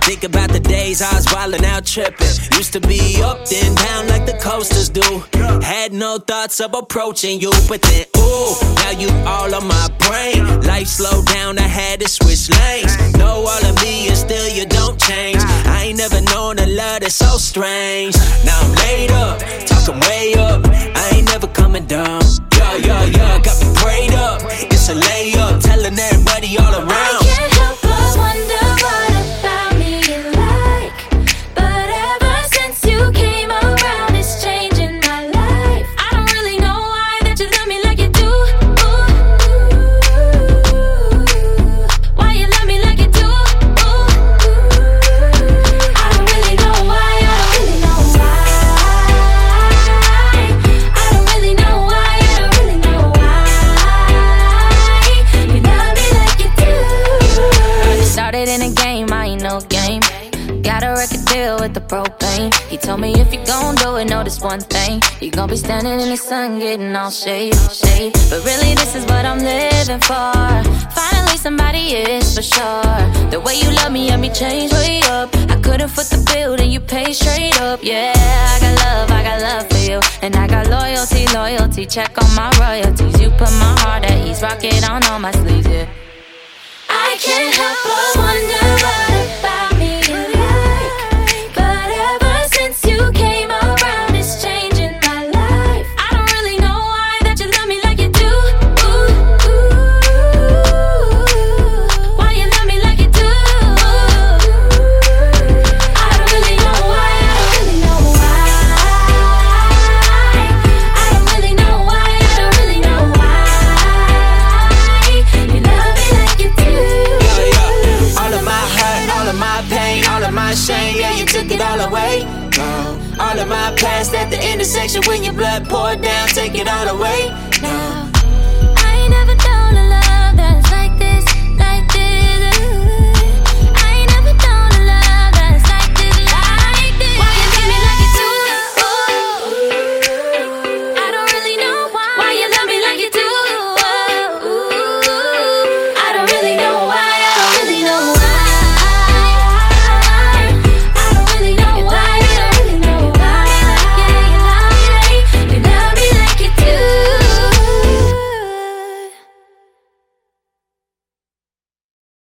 Think about the days I was wildin' out trippin'. Used to be up then down like the coasters do. Had no thoughts of approaching you, but then ooh, now you all on my brain. Life slowed down, I had to switch lanes. Know all of me and still you don't change. I ain't never known a love that's so strange. Now I'm laid up, talking way up. I ain't never coming down. Yeah, got me prayed up. It's a layup, telling everybody all around. I can't help but wonder what about me you like. But ever since you came around, it's changing my life. I don't really know why that you love me like you do. Why you love me like you do. I don't really know why, I don't really know why. I don't really know why, I don't really know why. You love me like you do. Started in a game, I ain't no game. Got a record deal with the propane. He told me if you gon' do it, know this one thing. You gon' be standing in the sun, getting all shade. But really this is what I'm living for. Finally somebody is for sure. The way you love me, me change way up. I couldn't foot the bill, then you pay straight up. Yeah, I got love for you. And I got loyalty, check on my royalties. You put my heart at ease, rock it on all my sleeves, yeah. I can't help but wonder what about me you like. But ever since you came around, it's changing my life. I don't really know why that you love me like you do. Why you love me like you do. I don't really know why, I don't really know why. I don't really know why, I don't really know why. You love me like you do. All of my hurt, all of my pain, all of my shame, yeah, you took it all away. All of my past at the intersection when your blood poured down, take it all away.